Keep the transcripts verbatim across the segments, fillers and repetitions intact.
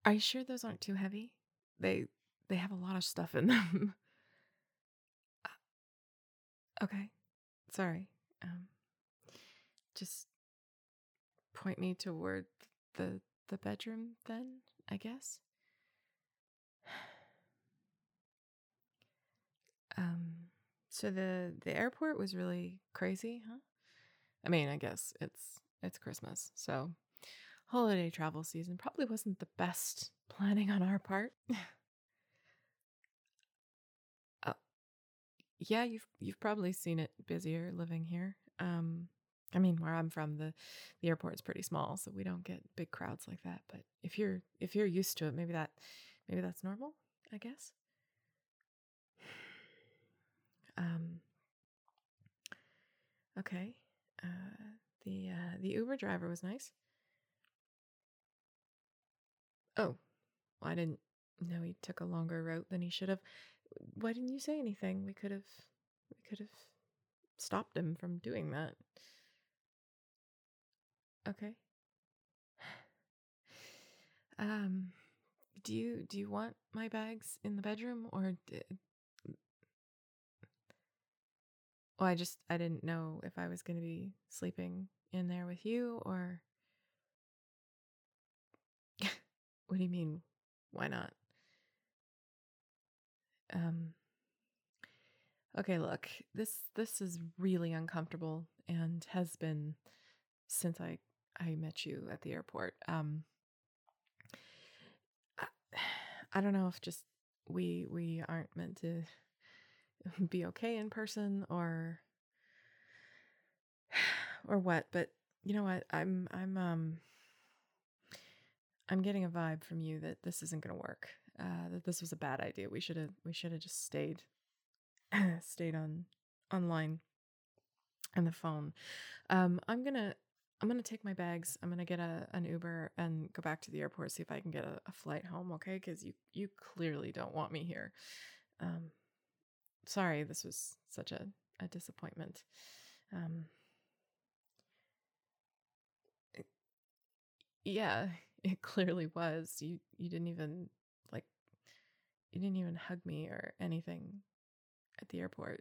Are you sure those aren't too heavy? They they have a lot of stuff in them. Okay. Sorry. Um, just point me toward the the bedroom then, I guess. Um, so the the airport was really crazy, huh? I mean, I guess it's it's Christmas, so holiday travel season probably wasn't the best planning on our part. uh, yeah, you've you've probably seen it busier living here. Um, I mean, where I'm from, the the airport's pretty small, so we don't get big crowds like that. But if you're if you're used to it, maybe that maybe that's normal, I guess. Um, okay. Uh, the uh, the Uber driver was nice. Oh, well, I didn't know he took a longer route than he should have. Why didn't you say anything? We could have we could have stopped him from doing that. Okay. Um, do you do you want my bags in the bedroom or d- well, I just I didn't know if I was going to be sleeping in there with you or what do you mean? Why not? Um, okay, look. This this is really uncomfortable and has been since I I met you at the airport. Um I, I don't know if just we we aren't meant to be okay in person or or what, but you know what? I'm I'm um I'm getting a vibe from you that this isn't going to work. Uh that this was a bad idea. We should have we should have just stayed stayed on online and the phone. Um I'm going to I'm gonna take my bags. I'm gonna get a an Uber and go back to the airport. See if I can get a, a flight home. Okay, because you you clearly don't want me here. Um, sorry, this was such a a disappointment. Um, it- yeah, it clearly was. You you didn't even like you didn't even hug me or anything at the airport.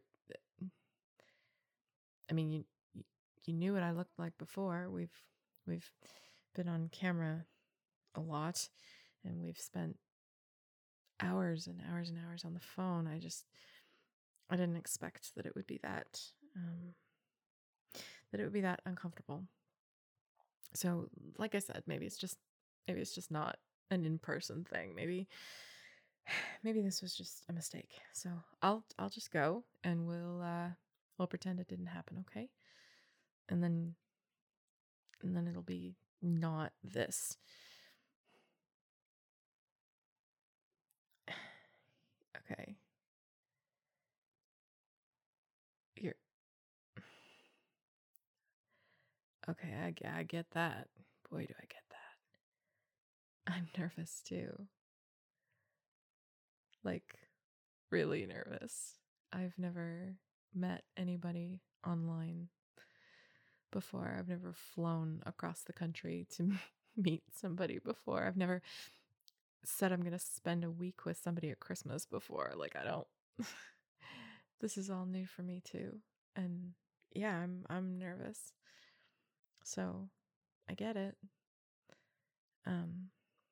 I mean, you you, you knew what I looked like before. We've we've been on camera a lot, and we've spent hours and hours and hours on the phone. I just I didn't expect that it would be that um, that it would be that uncomfortable. So, like I said, maybe it's just maybe it's just not an in-person thing. Maybe maybe this was just a mistake. So I'll I'll just go and we'll uh, we'll pretend it didn't happen, okay? And then and then it'll be not this. Okay, you're okay. I get I get that. Boy, do I get that. I'm nervous too. Like really nervous. I've never met anybody online before. I've never flown across the country to meet somebody before. I've never said I'm going to spend a week with somebody at Christmas before. Like I don't This is all new for me too. And yeah, I'm I'm nervous. So, I get it. Um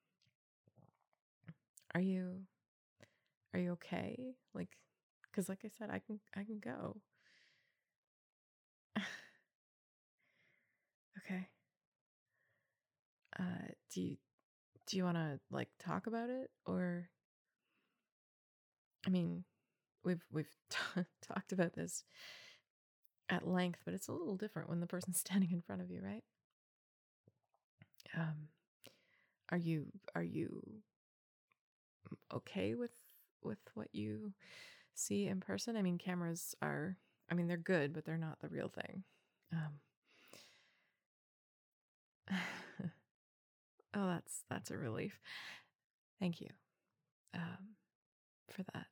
are you are you okay? Like cuz like I said I can I can go. Okay. Uh do you do you want to like talk about it or I mean, we've we've t- talked about this at length, but it's a little different when the person's standing in front of you, right? Um, are you are you okay with with what you see in person? I mean, cameras are, I mean, they're good, but they're not the real thing. Um, oh, that's that's a relief. Thank you um, for that.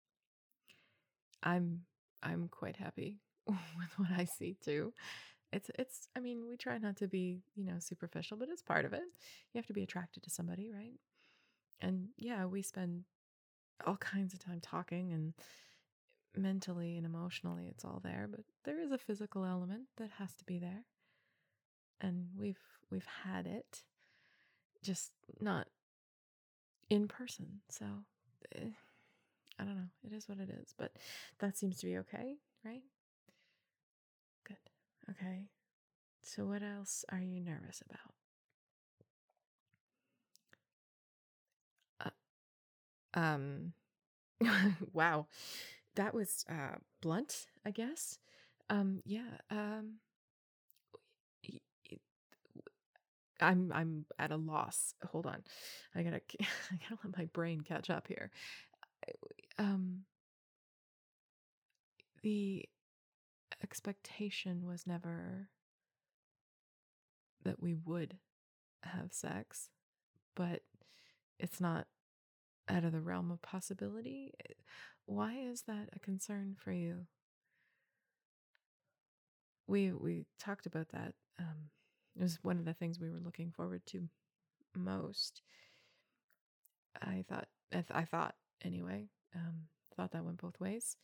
I'm I'm quite happy with what I see too. It's it's I mean, we try not to be, you know, superficial, but it's part of it. You have to be attracted to somebody, right? And yeah, we spend all kinds of time talking, and mentally and emotionally it's all there, but there is a physical element that has to be there. And we've we've had it, just not in person. So eh, I don't know. It is what it is, but that seems to be okay, right? Good. Okay. So what else are you nervous about? Uh, um wow. That was uh blunt, I guess. Um yeah, um y- y- I'm I'm at a loss. Hold on. I got to I got to let my brain catch up here. Um the expectation was never that we would have sex, but it's not out of the realm of possibility. Why is that a concern for you? We we talked about that. Um, it was one of the things we were looking forward to most. I thought, I, th- I thought anyway. Um, thought that went both ways.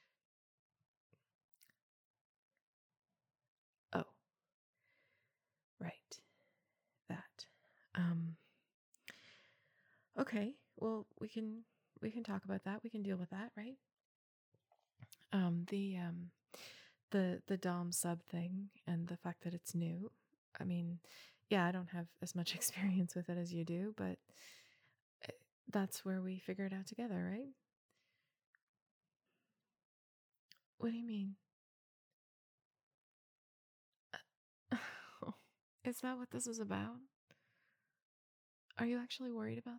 Oh, right, that. Um, okay. Well, we can we can talk about that. We can deal with that, right? Um, the um, the the dom sub thing and the fact that it's new. I mean, yeah, I don't have as much experience with it as you do, but eh, that's where we figure it out together, right? What do you mean? Is that what this is about? Are you actually worried about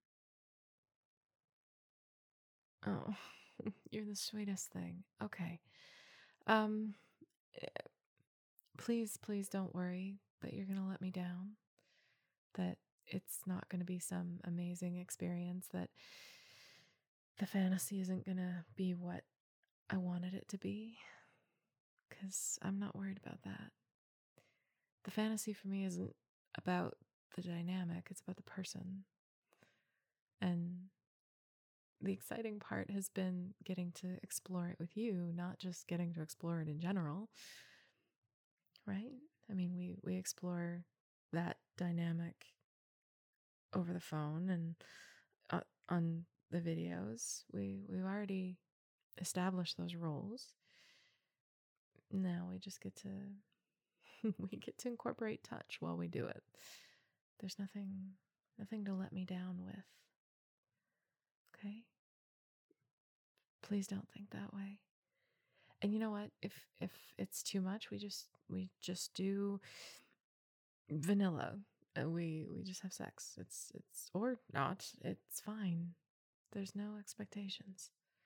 that? Oh, you're the sweetest thing. Okay. Um, eh, please, please don't worry that you're gonna let me down. That it's not gonna be some amazing experience. That the fantasy isn't gonna be what I wanted it to be. Because I'm not worried about that. The fantasy for me isn't about the dynamic, it's about the person. And the exciting part has been getting to explore it with you, not just getting to explore it in general, right? I mean, we, we explore that dynamic over the phone and uh, on the videos. We, we've already established those roles. Now we just get to we get to incorporate touch while we do it. There's nothing nothing to let me down with. Okay? Please don't think that way. And you know what? If if it's too much, we just we just do vanilla. Uh, we we just have sex. It's it's or not. It's fine. There's no expectations.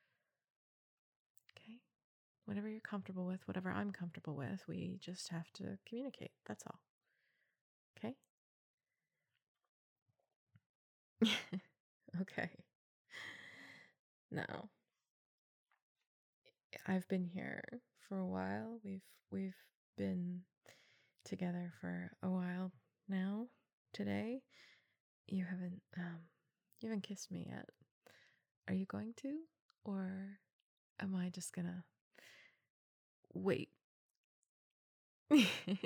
Okay? Whatever you're comfortable with, whatever I'm comfortable with, we just have to communicate. That's all. Okay? Okay. Now, I've been here for a while. We've we've been together for a while now. Today, you haven't um you haven't kissed me yet. Are you going to, or am I just gonna wait? uh,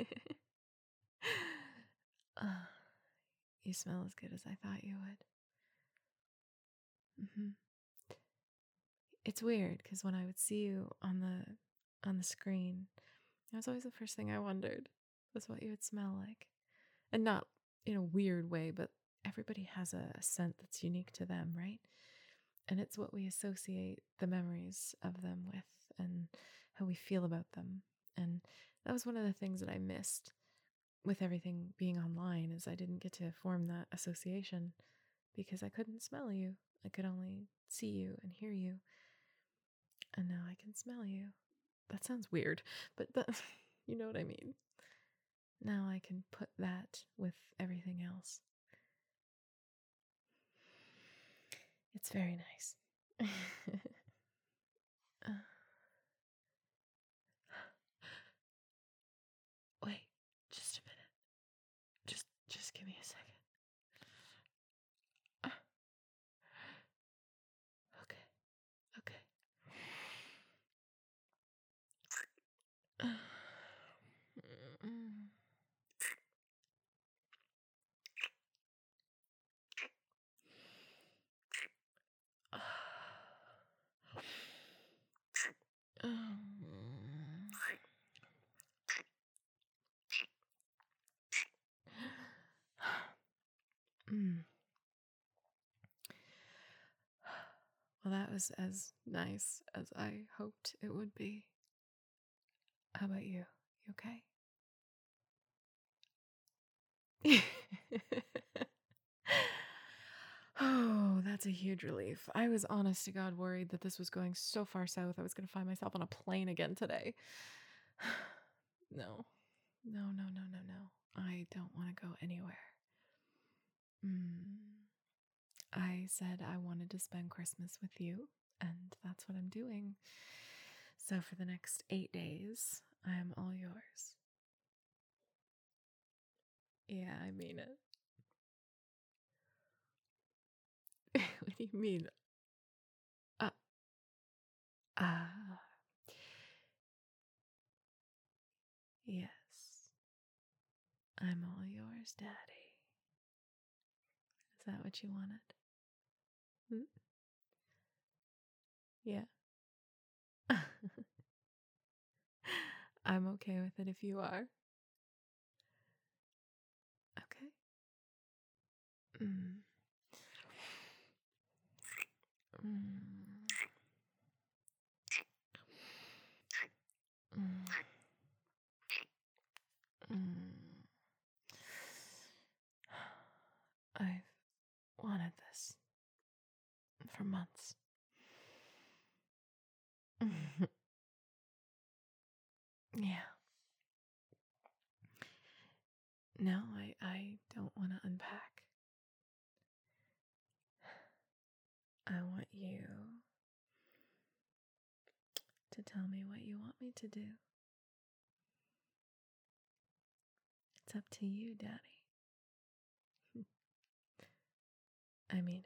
you smell as good as I thought you would. Hmm. It's weird because when I would see you on the on the screen, that was always the first thing I wondered was what you would smell like. And not in a weird way, but everybody has a, a scent that's unique to them, right? And it's what we associate the memories of them with and how we feel about them. And that was one of the things that I missed with everything being online is I didn't get to form that association because I couldn't smell you. I could only see you and hear you. And now I can smell you. That sounds weird, but that, you know what I mean. Now I can put that with everything else. It's very nice. uh, wait, just a minute. Just just give me a second. Well, that was as nice as I hoped it would be. How about you? You okay? Oh, that's a huge relief. I was honest to God worried that this was going so far south I was going to find myself on a plane again today. No, no, no, no, no, no. I don't want to go anywhere. Mm. I said I wanted to spend Christmas with you, and that's what I'm doing. So for the next eight days, I am all yours. Yeah, I mean it. What do you mean? Uh, uh, yes. I'm all yours, Daddy. Is that what you wanted? Hmm? Yeah. I'm okay with it if you are. Okay. Mm. Mm. Mm. Mm. I've wanted this for months. Yeah. No, I, I don't want to unpack. I want you to tell me what you want me to do. It's up to you, Daddy. I mean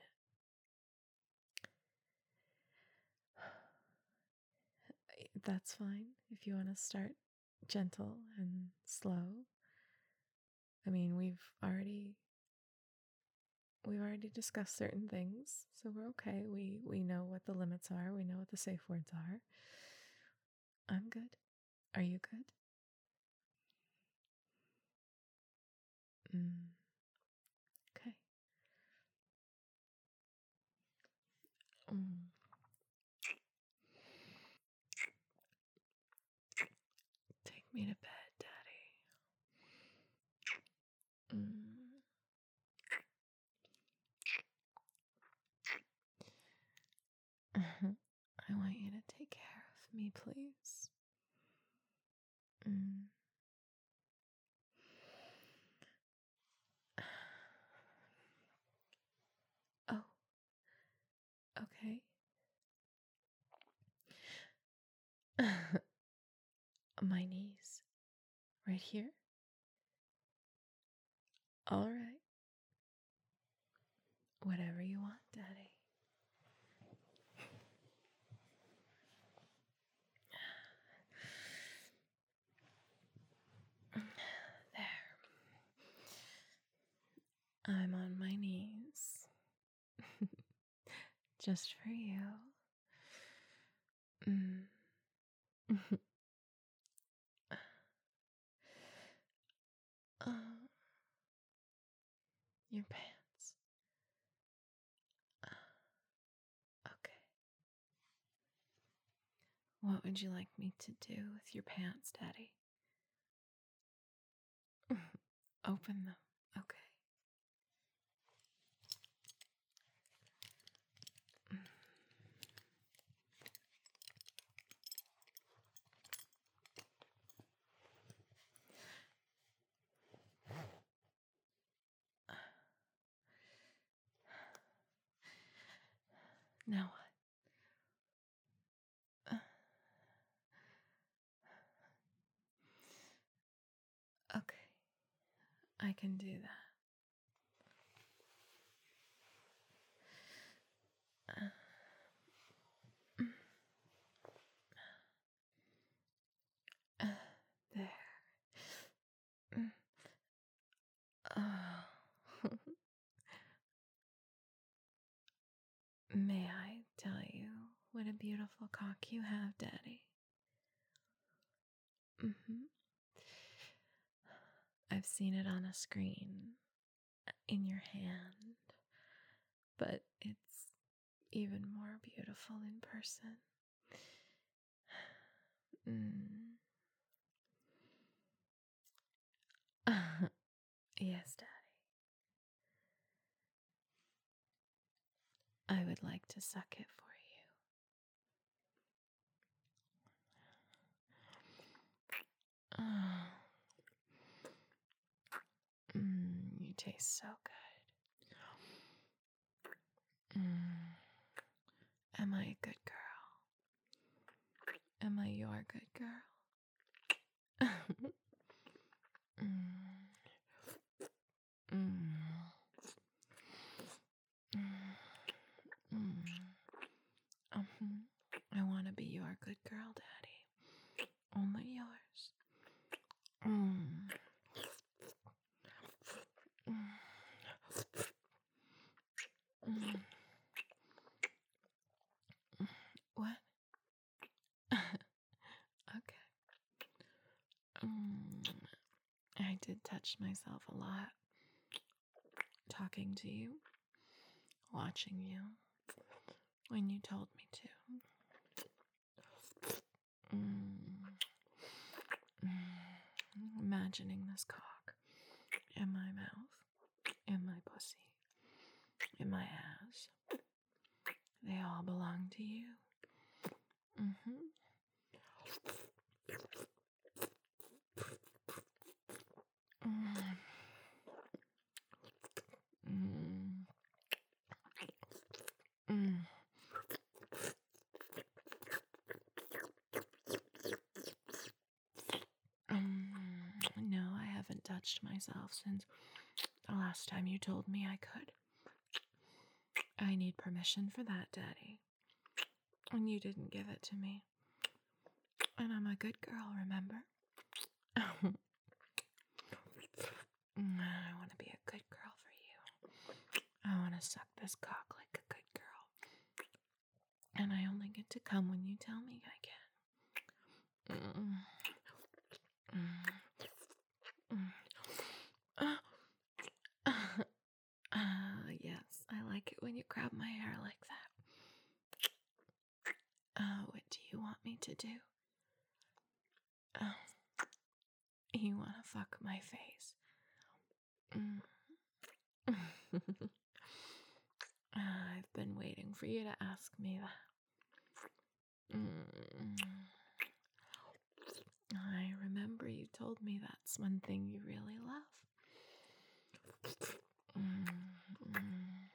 it. That's fine if you want to start gentle and slow. I mean, we've already we've already discussed certain things, so we're okay. We we know what the limits are. We know what the safe words are. I'm good. Are you good? Mm, okay. Mm. Take me to bed, Daddy. Mm. I want you to take care of me, please. Mm. Oh, okay. My knees. Right here? All right. Whatever you want, Daddy. There. I'm on my knees. Just for you. Mm. uh, your pants. Uh, okay. What would you like me to do with your pants, Daddy? Open them. Okay. Now what? Uh, okay. I can do that. Uh, uh, there. Mm. Oh. May I tell you what a beautiful cock you have, Daddy? Mm-hmm. I've seen it on a screen in your hand, but it's even more beautiful in person. Mm. Yes, Daddy. I would like to suck it for you. Mm, you taste so good. Mm. Am I a good girl? Am I your good girl? mm. Mm. Mm. Mm-hmm. I want to be your good girl, Daddy. Only yours. Mm. Mm. Mm. What? Okay. Mm. I did touch myself a lot. Talking to you. Watching you. When you told me to. Mm. Mm. Imagining this cock in my mouth, in my pussy, in my ass. They all belong to you. Mm-hmm. Mm. Mm. Mm. Um, no, I haven't touched myself since the last time you told me I could. I need permission for that, Daddy. And you didn't give it to me. And I'm a good girl, remember? I want to be a good girl for you. I want to suck this cock like a good girl. And I only get to come when you tell me I can. Mm. Mm. Mm. Uh, uh, uh, yes, I like it when you grab my hair like that. Uh, what do you want me to do? Uh, you want to fuck my face? Mm. I've been waiting for you to ask me that. Mm. I remember you told me that's one thing you really love. Mm. Mm.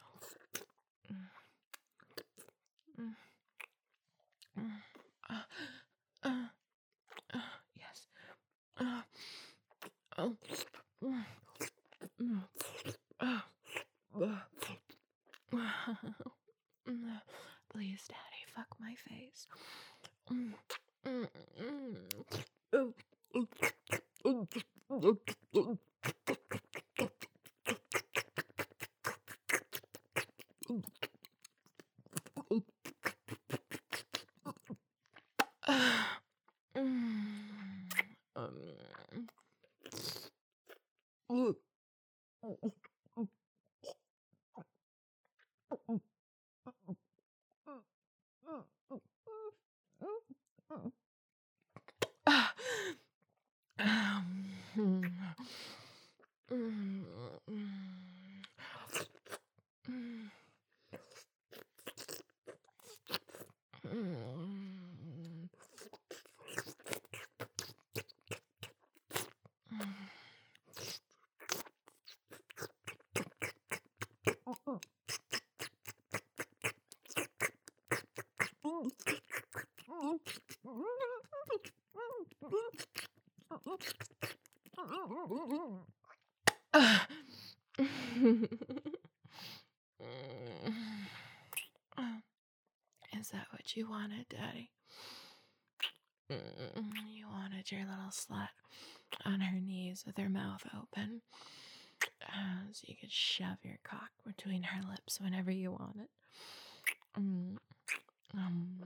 Mm. Mm. Uh, uh, uh, yes. Uh, oh. Mm. Mm. Uh, uh. Please, Daddy, fuck my face. Mm. Mm. Mm. Is that what you wanted, Daddy? You wanted your little slut on her knees with her mouth open, uh, so you could shove your cock between her lips whenever you want it. Mm. Um,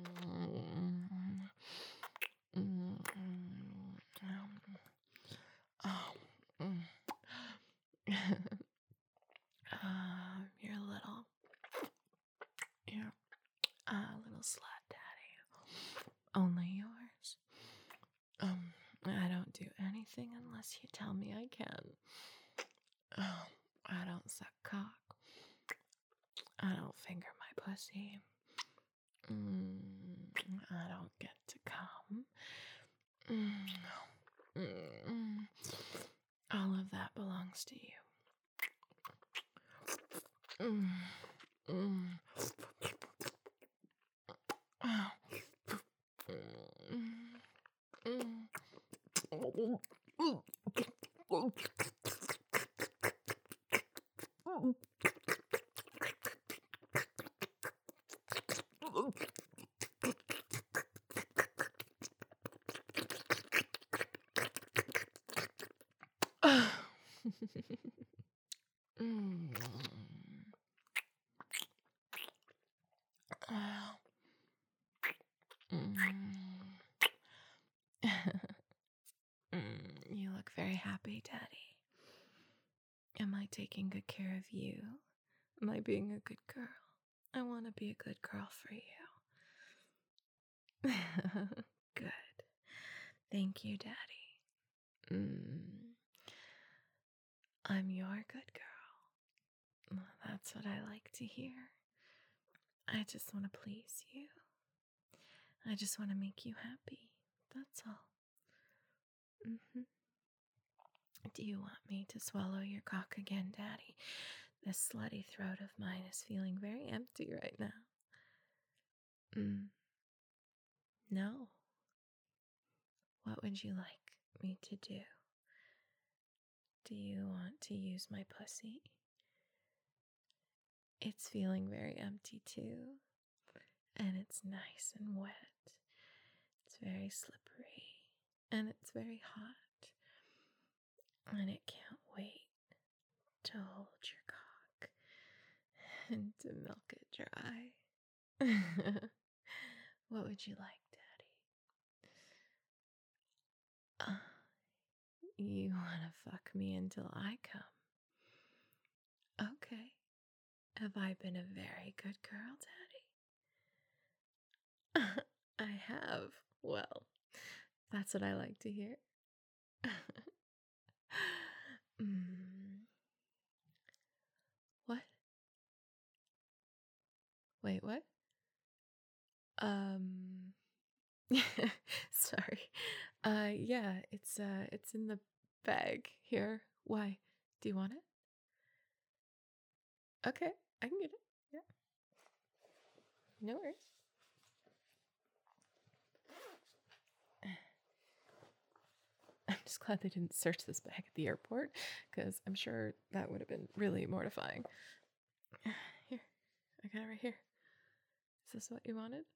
mm, mm, um, mm. uh, you're little. You're anything unless you tell me I can. Oh, I don't suck cock. I don't finger my pussy. Mm, I don't get to come. Mm, mm, all of that belongs to you. Mm, mm. Oh. Mm, mm. Mm, you look very happy, Daddy. Am I taking good care of you? Am I being a good girl? I want to be a good girl for you. Good. Thank you, Daddy. Mm, I'm your good girl. Well, that's what I like to hear. I just want to please you. I just want to make you happy. That's all. Mm-hmm. Do you want me to swallow your cock again, Daddy? This slutty throat of mine is feeling very empty right now. Mm. No. What would you like me to do? Do you want to use my pussy? It's feeling very empty too. And it's nice and wet. It's very slippery. And it's very hot. And it can't wait to hold your cock and to milk it dry. What would you like, Daddy? Uh, you want to fuck me until I come? Okay. Have I been a very good girl, Daddy? I have. Well, that's what I like to hear. mm. What? Wait, what? Um Sorry. Uh yeah, it's uh it's in the bag here. Why? Do you want it? Okay, I can get it. Yeah. No worries. I'm just glad they didn't search this bag at the airport, because I'm sure that would have been really mortifying. Here, I got it right here. Is this what you wanted?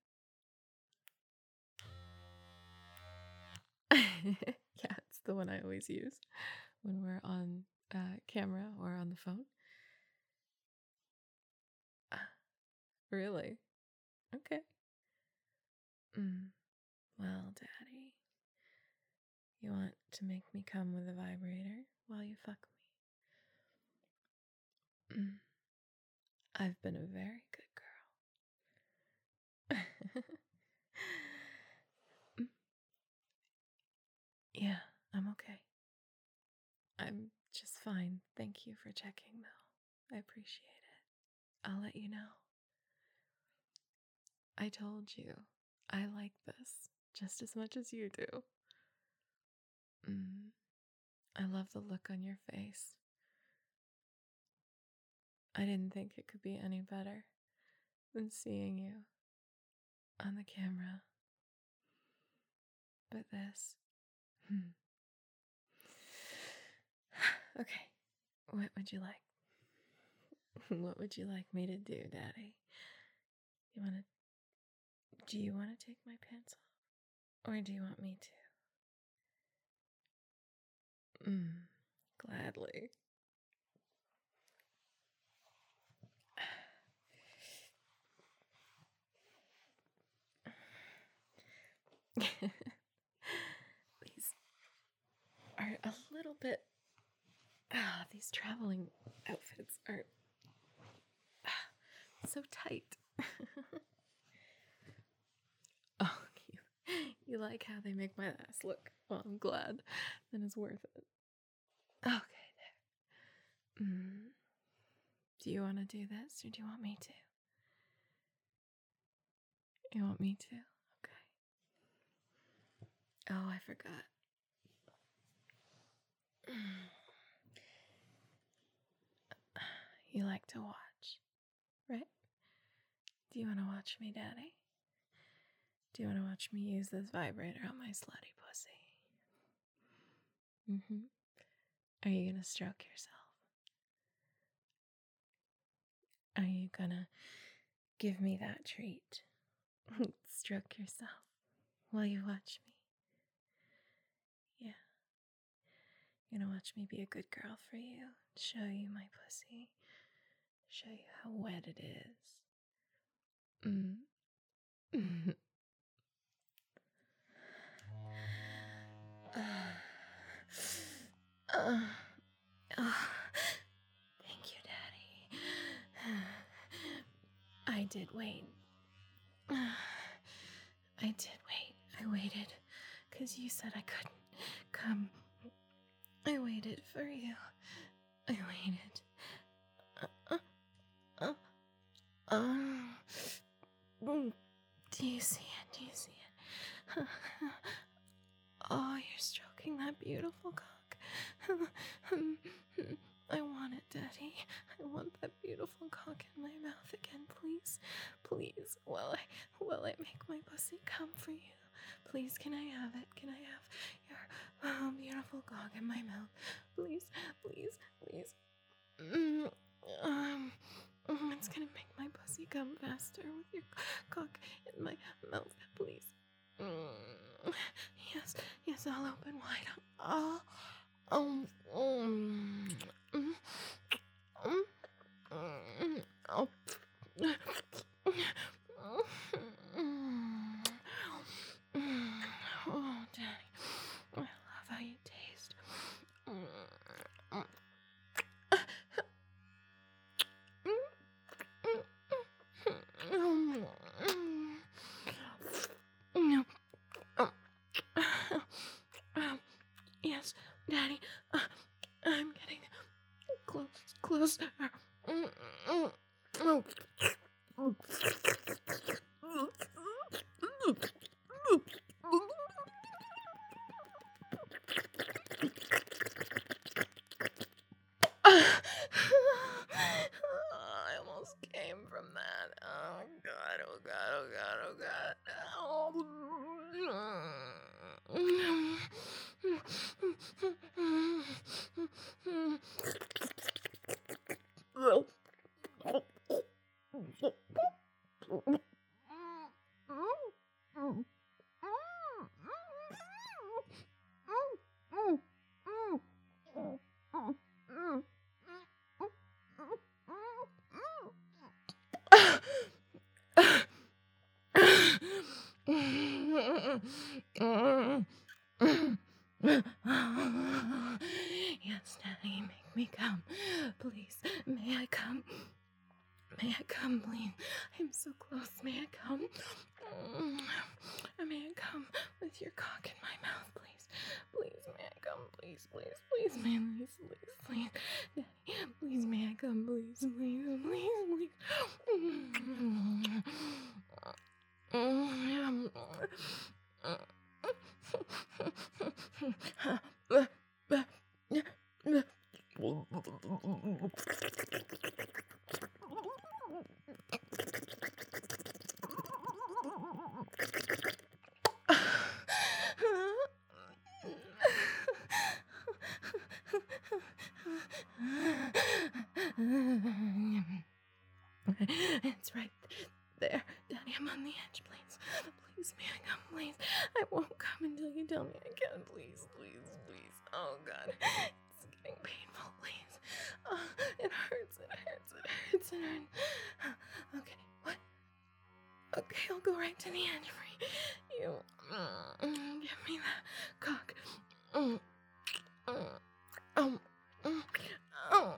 Yeah, it's the one I always use when we're on uh, camera or on the phone. Uh, really? Okay. Mm. Well, Daddy, you want to make me come with a vibrator while you fuck me? Mm. I've been a very good girl. Mm. Yeah, I'm okay. I'm just fine. Thank you for checking, though. I appreciate it. I'll let you know. I told you, I like this just as much as you do. Mm. I love the look on your face. I didn't think it could be any better than seeing you on the camera. But this. Hmm. Okay. What would you like? What would you like me to do, Daddy? You want to. Do you want to take my pants off? Or do you want me to? Mm. Gladly. These are a little bit. Ah, these traveling outfits are ah, so tight. Oh, you, You like how they make my ass look? Well, I'm glad. Then it's worth it. Okay, there. Mm. Do you want to do this, or do you want me to? You want me to? Okay. Oh, I forgot. You like to watch, right? Do you want to watch me, Daddy? Do you want to watch me use this vibrator on my slutty pussy? Mm-hmm. Are you gonna stroke yourself? Are you gonna give me that treat? Stroke yourself while you watch me. Yeah. You're gonna watch me be a good girl for you. Show you my pussy. Show you how wet it is. Mm. uh, uh, uh, thank you, Daddy. I did wait. I did wait. I waited because you said I couldn't come. I waited for you. I waited. Uh, uh, uh, uh. Do you see it? Do you see it? Oh, you're stroking that beautiful cock. I want it, Daddy. I want that beautiful cock in my mouth again, please. Please, while I, while I make my pussy come for you. Please, can I have it? Can I have your oh, beautiful cock in my mouth? Please, please, please. Mm, um, it's gonna make my pussy come faster with your cock in my mouth, please. Mm, yes, yes, I'll open wide. Oh, um, um, mm, mm, mm, oh. Oh, Daddy, I love how you taste. Yes, Daddy, uh, I'm getting close, closer. I almost came from that. Oh God, oh God, oh God, oh God. Oh. Yes, Daddy, make me come. Please, may I come? May I come, please? I'm so close. May I come? May I come with your cock in my mouth, please? Please, may I come? Please, please, please, may please, please, please. Daddy, please, may I come? Please, please, please, please. It's right there. Daddy, I'm on the edge, please. Please, may I come, please? I won't come until you tell me I can. Please, please, please. Oh, God. It's getting painful, please. Oh, it hurts, it hurts, it hurts, it hurts. Okay, what? Okay, I'll go right to the edge for you. Mm, give me that cock. Mm, mm, um, mm, oh.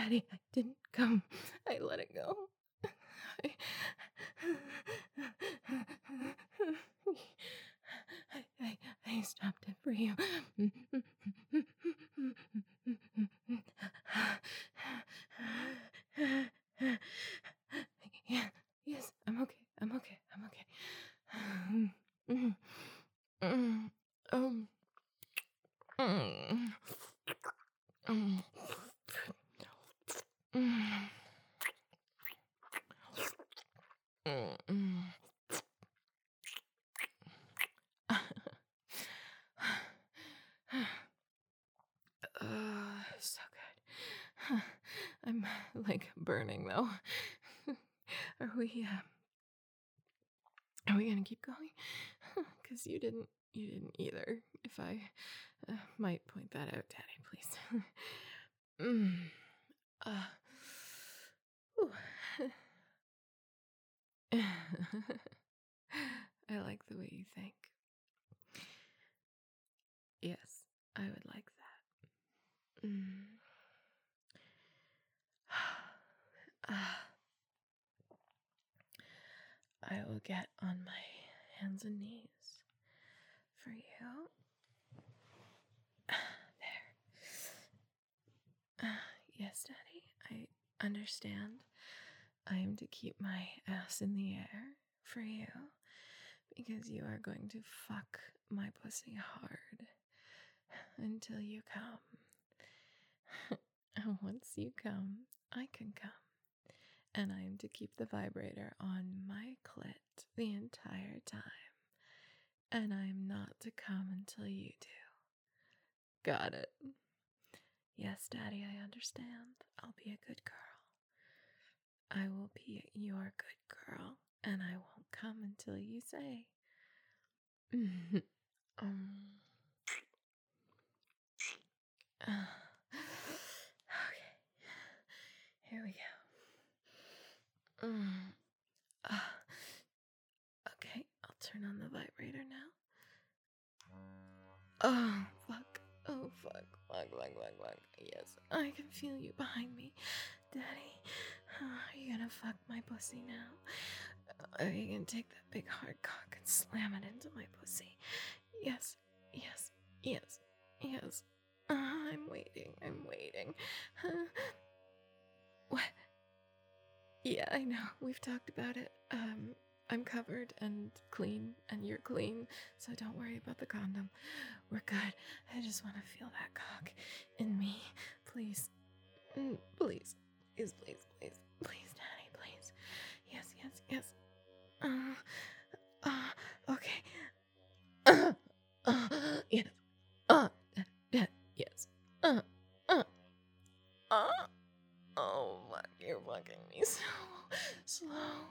Daddy, I didn't come. I let it go. I, I, I, I stopped it for you. Yeah, yes, I'm okay. I'm okay. I'm okay. Mm, mm, um, mm, mm, mm, mm, mm. Uh, so good. I'm like burning though. Are we? Uh, are we gonna keep going? Cause you didn't. You didn't either. If I uh, might point that out, Daddy, please. mm. Uh. Ooh. I like the way you think. Yes, I would like that. Mm. Ah. I will get on my hands and knees for you. There. Uh, yes, Daddy, I understand. I am to keep my ass in the air for you because you are going to fuck my pussy hard until you come. And once you come, I can come. And I am to keep the vibrator on my clit the entire time. And I am not to come until you do. Got it. Yes, Daddy, I understand. I'll be a good girl. I will be your good girl, and I won't come until you say. um. Uh, okay. Here we go. Mm. Uh, okay, I'll turn on the vibrator now. Oh, fuck. Oh, fuck. Fuck, fuck, fuck, fuck. Yes, I can feel you behind me. Daddy, are you gonna fuck my pussy now? Are you gonna take that big hard cock and slam it into my pussy? Yes, yes, yes, yes. Uh, I'm waiting, I'm waiting. Huh? What? Yeah, I know. We've talked about it. Um, I'm covered and clean, and you're clean, so don't worry about the condom. We're good. I just want to feel that cock in me. Please. Mm, please. Please, please, please. Please, Daddy, please. Yes, yes, yes. Uh, uh, okay. Uh, uh, yes. Uh, uh, yes. Uh, uh, uh. Oh, fuck, you're fucking me so slow.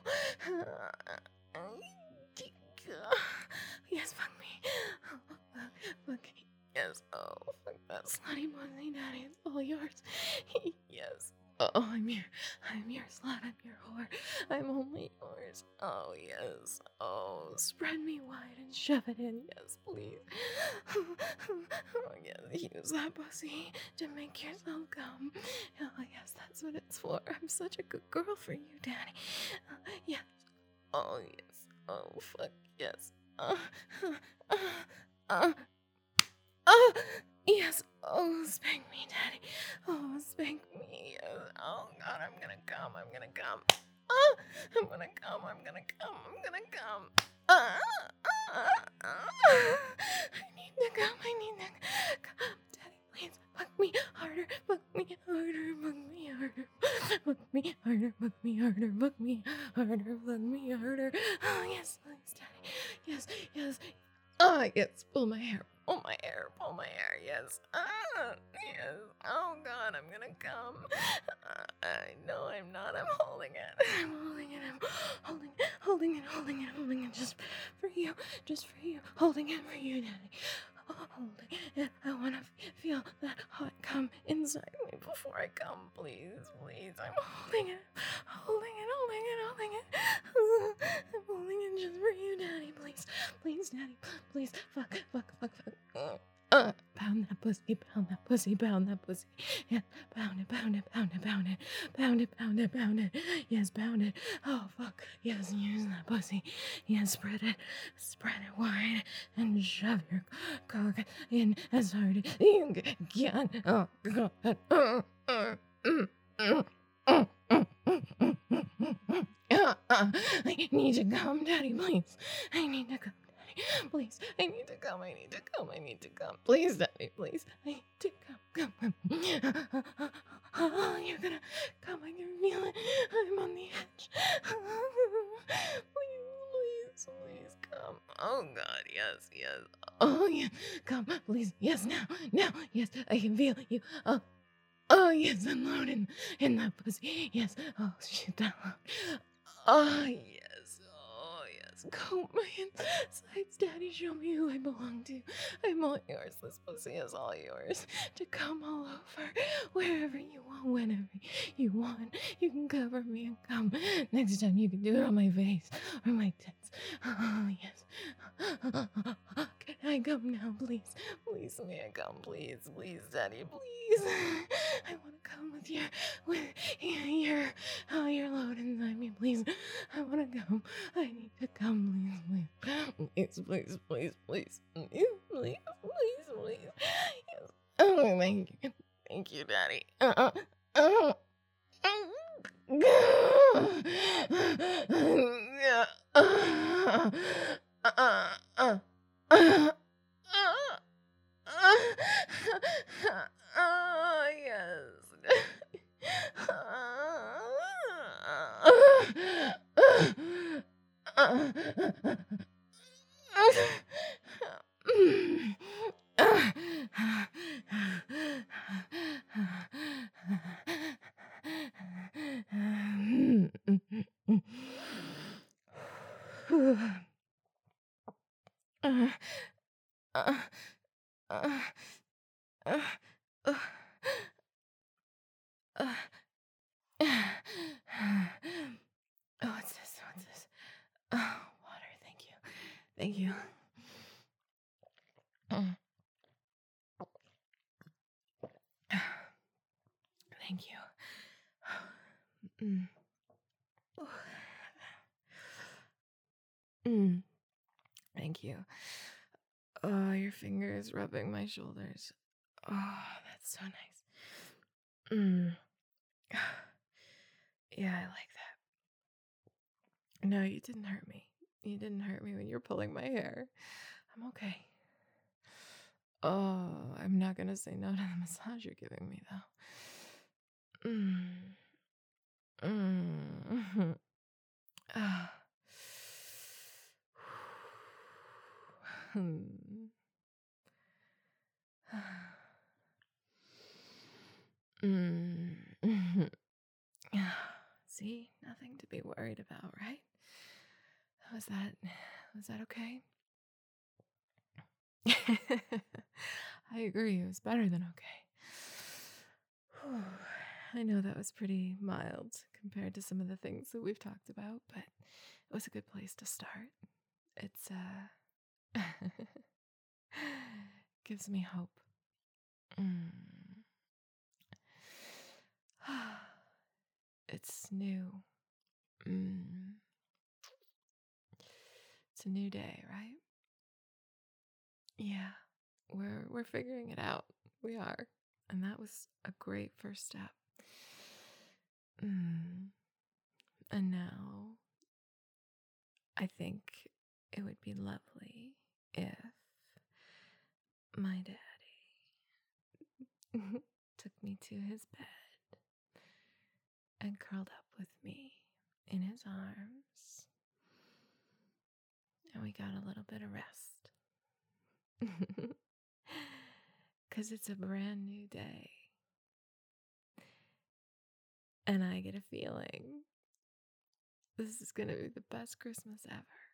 Yes, fuck me. Fuck, fuck. Yes, oh, fuck that slutty pussy, Daddy. It's all yours. Yes. Oh, I'm your, I'm your slut. I'm your whore. I'm only yours. Oh, yes. Oh, spread me wide and shove it in. Yes, please. Oh, yes, use that pussy to make yourself come. Oh, yes, that's what it's for. I'm such a good girl for you, Daddy. Uh, yes. Oh, yes. Oh, fuck, yes. Uh, uh, uh, uh, yes. Oh, spank me, Daddy. Oh, spank me. Yes. Oh, God, I'm gonna come. I'm gonna come. Oh, I'm gonna come. I'm gonna come. I'm gonna come. Uh, uh, uh, uh. I need to come. I need to come. Daddy, please. Fuck me harder. Fuck me harder. Fuck me harder. Fuck me harder. Fuck me harder. Fuck me harder. Fuck me harder. Oh, yes, please, Daddy. Yes, yes. Oh, yes. Pull my hair. Pull my hair. Pull my hair. Yes. Ah, yes. Oh, God, I'm gonna come. Uh, I know I'm not. I'm holding it. I'm holding it. I'm holding it. Holding it. Holding it. Holding it. Just for you. Just for you. Holding it for you, Daddy. Holding it. I want to feel that hot cum inside me before I come. Please, please. I'm holding it. Holding it. Holding it. Holding it. I'm holding it just for you, Daddy. Please. Please, Daddy. Please. Fuck. Fuck. Fuck. Fuck. Uh, uh, pound pound that pussy, pound that pussy, pound that pussy. Yes, pound it, pound it, pound it, pound it, pound it, pound it, pound it. Yes, pound it. Oh fuck. Yes, use that pussy. Yes, spread it, spread it wide, and shove your cock in as hard as you can. Oh god. Uh, uh, mm, mm, mm, mm, mm, mm, mm, mm. Uh, uh, I need to come, Daddy, please. I need to come. Please, I need to come, I need to come, I need to come. Please, Daddy, please. I need to come, come, come. Oh, you're gonna come, I can feel it. I'm on the edge. Please, please, please come. Oh, God, yes, yes. Oh, yeah, come, please. Yes, now, now, yes, I can feel you. Oh, oh yes, unload in, in that pussy. Yes, oh, shit, that loud. Oh, yes. Oh, yes. Comb my insides, Daddy. Show me who I belong to. I'm all yours. This pussy is all yours. To come all over, wherever you want, whenever you want. You can cover me and come. Next time you can do it on my face or my tits. Oh, yes. Can I come now, please? Please, may I come, please? Please, Daddy, please. I want to come with your, with your, oh, your load inside me, please. I want to come. I need to come, please, please. Please, please, please, please. Please, please, please, please. Yes. Oh, thank you. Thank you, Daddy. Uh, uh, uh, uh, uh, uh. Oh, yes. Oh, what's this? What's this? Oh, water. Thank you. Thank you. Thank you. Mm. Mm. Thank you. Oh, your fingers rubbing my shoulders. Oh, that's so nice. Mm. Yeah, I like that. No, you didn't hurt me. You didn't hurt me when you were pulling my hair. I'm okay. Oh, I'm not gonna say no to the massage you're giving me, though. Mm. Mm. Ah. Hmm. Mm. See, nothing to be worried about, right? Was that was that okay? I agree, it was better than okay. I know that was pretty mild compared to some of the things that we've talked about, but it was a good place to start. It's uh gives me hope. Mm. It's new. Mm. It's a new day, right? Yeah. We're we're figuring it out. We are. And that was a great first step. Mm. And now I think it would be lovely if my daddy took me to his bed and curled up with me in his arms, and we got a little bit of rest. Because it's a brand new day, and I get a feeling this is going to be the best Christmas ever.